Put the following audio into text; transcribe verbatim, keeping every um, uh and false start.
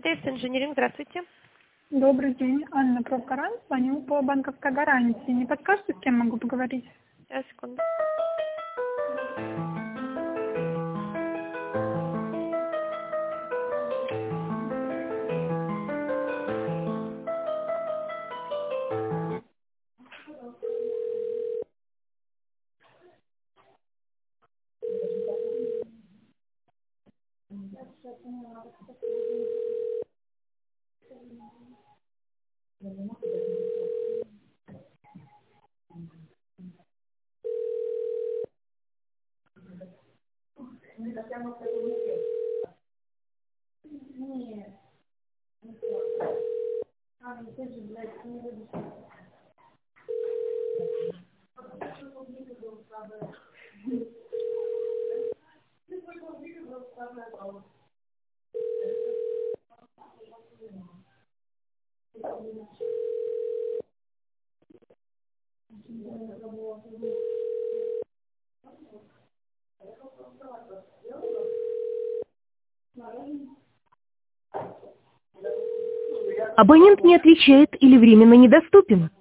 МТС Инжиниринг, здравствуйте. Добрый день, Анна Профгарант, звоню по банковской гарантии. Не подскажете, с кем могу поговорить? Сейчас, секунду. Абонент не отвечает или временно недоступен.